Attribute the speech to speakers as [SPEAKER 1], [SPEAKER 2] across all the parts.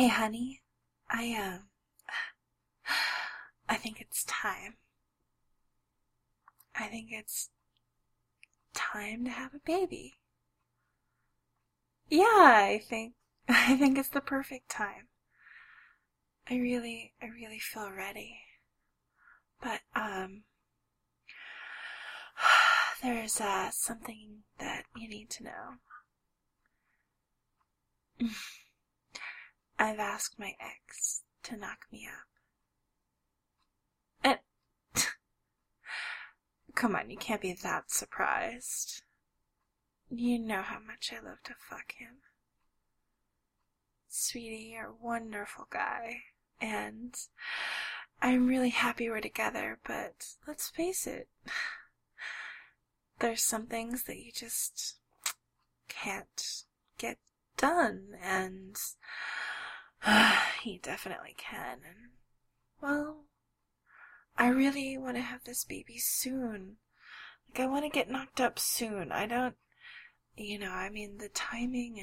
[SPEAKER 1] Hey, honey, I I think it's time. I think it's time to have a baby. Yeah, I think it's the perfect time. I really feel ready. But, there's, something that you need to know. I've asked my ex to knock me up. And, come on, you can't be that surprised. You know how much I love to fuck him. Sweetie, you're a wonderful guy. And I'm really happy we're together, but let's face it, there's some things that you just can't get done, and he definitely can. And, well, I really want to have this baby soon. Like, I want to get knocked up soon. I don't, I mean, the timing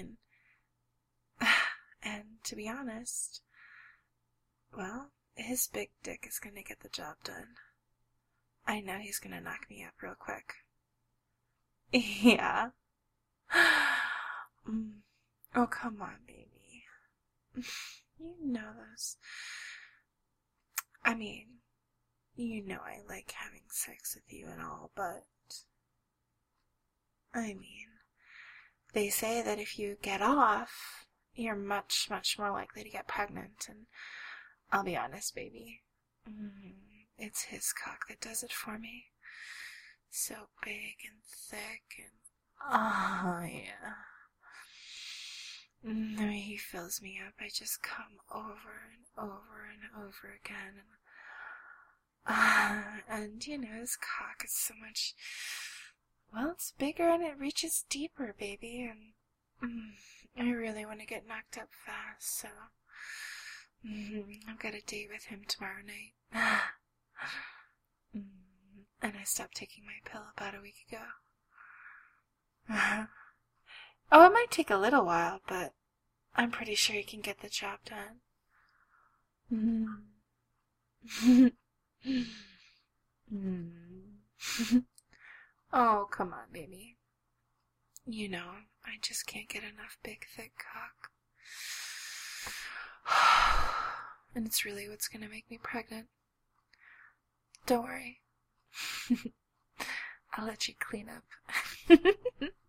[SPEAKER 1] and to be honest, well, his big dick is gonna get the job done. I know he's gonna knock me up real quick. Yeah. Oh, come on, baby. You know those. I mean, I like having sex with you and all, but I mean, they say that if you get off, you're much, much more likely to get pregnant, and I'll be honest, baby. It's his cock that does it for me. So big and thick and... Oh, yeah. The way he fills me up, I just come over and over and over again. And his cock is so much... Well, it's bigger and it reaches deeper, baby. And I really want to get knocked up fast, so... I've got a date with him tomorrow night. And I stopped taking my pill about a week ago. Oh, it might take a little while, but I'm pretty sure he can get the job done. Oh, come on, baby. I just can't get enough big, thick cock. And it's really what's gonna make me pregnant. Don't worry. I'll let you clean up.